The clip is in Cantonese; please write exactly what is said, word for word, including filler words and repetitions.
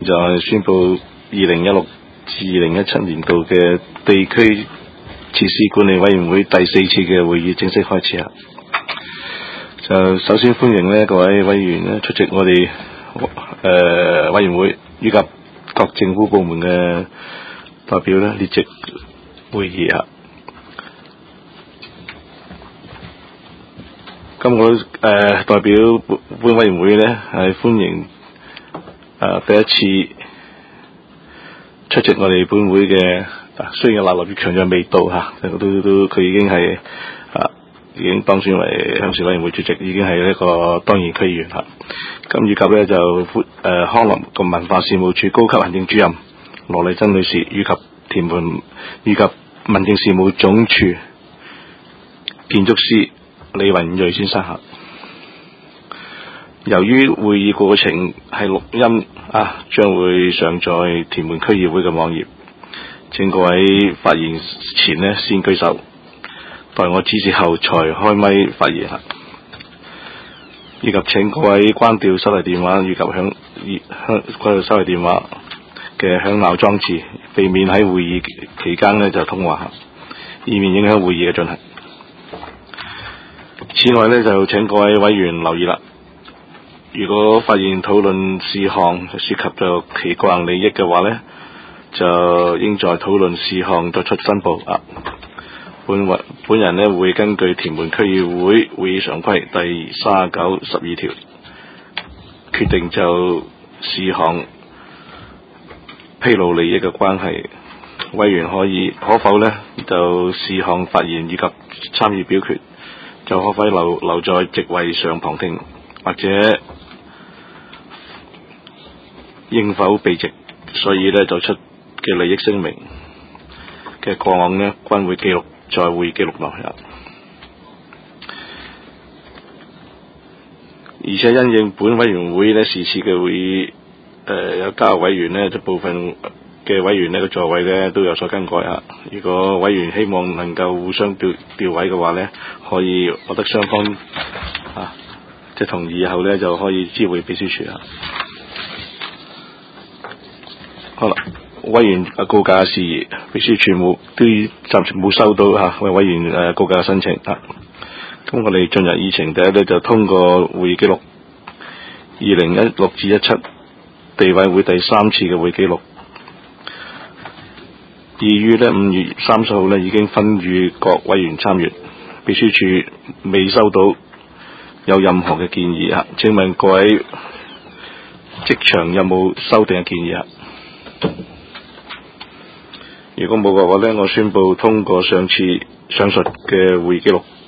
就係宣布二零一六至二零一七年度嘅地區設施管理委員會第四次嘅會議正式開始啦。就首先歡迎呢各位委員咧出席我哋誒、呃、委員會以及各政府部門嘅代表咧列席會議啊。咁我誒、呃、代表本委員會咧係歡迎誒、呃、第一次出席我哋本會嘅，雖然有立立越強嘅味道嚇，都都佢已經係啊已經當選為鄉事委員會主席，已經係一個當然區議員嚇。咁以及咧就誒、呃、康樂及文化事務處高級行政主任羅麗珍女士，以及屯門以及民政事務總署建築師李雲瑞先生嚇。由於會議過程係錄音啊，將會上載屯門區議會嘅網頁。請各位發言前呢先舉手，待我指示後才開咪發言。以及請各位關掉手提電話以及響響關掉手提電話嘅響鬧裝置，避免喺會議期間呢就通話，以免影響會議嘅進行。此外呢，就請各位委員留意啦。如果發現討論事項涉及咗其個人利益嘅話呢，就應在討論事項作出申報啊。本本人呢會根據屯門區議會會議常規第三十九、十二條，決定就事項披露利益嘅關係，委員可以可否呢就事項發言以及參與表決，就可否留留在席位上旁聽，或者應否避席，所以呢就出嘅利益聲明嘅個案呢，均會記錄在會議記錄內。而且因應本委員會呢是次嘅會議，誒、呃、有加委員呢，就部分嘅委員呢個座位呢都有所更改啊。如果委員希望能夠互相調調位嘅話呢，可以獲得雙方啊即係同意後呢，就可以知會秘書處啊。好啦，委員告假事宜，秘書處冇都暫時冇收到嚇為委員誒告假申請啊。咁我哋進入議程，第一咧就通過會議記錄，二零一六至一七地委會第三次嘅會議記錄，已於咧五月三十號咧已經分予各委員參閱，秘書處未收到有任何嘅建議啊。請問各位職場有冇修訂嘅建議啊？如果冇嘅話呢，我宣布通過上次上述嘅會議記錄。